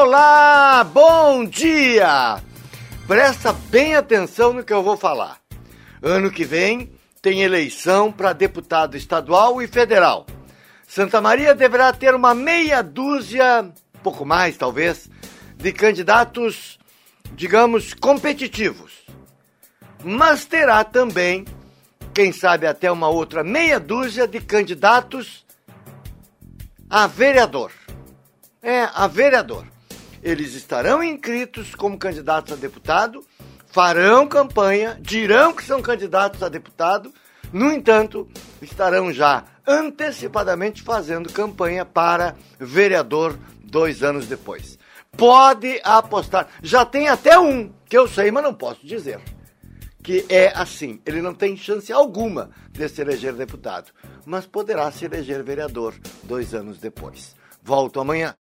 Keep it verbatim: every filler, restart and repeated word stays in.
Olá, bom dia! Presta bem atenção no que eu vou falar. Ano que vem tem eleição para deputado estadual e federal. Santa Maria deverá ter uma meia dúzia, pouco mais talvez, de candidatos, digamos, competitivos. Mas terá também, quem sabe até uma outra meia dúzia de candidatos a vereador. É, a vereador. Eles estarão inscritos como candidatos a deputado, farão campanha, dirão que são candidatos a deputado, no entanto, estarão já antecipadamente fazendo campanha para vereador dois anos depois. Pode apostar. Já tem até um, que eu sei, mas não posso dizer, que é assim, ele não tem chance alguma de se eleger deputado, mas poderá se eleger vereador dois anos depois. Volto amanhã.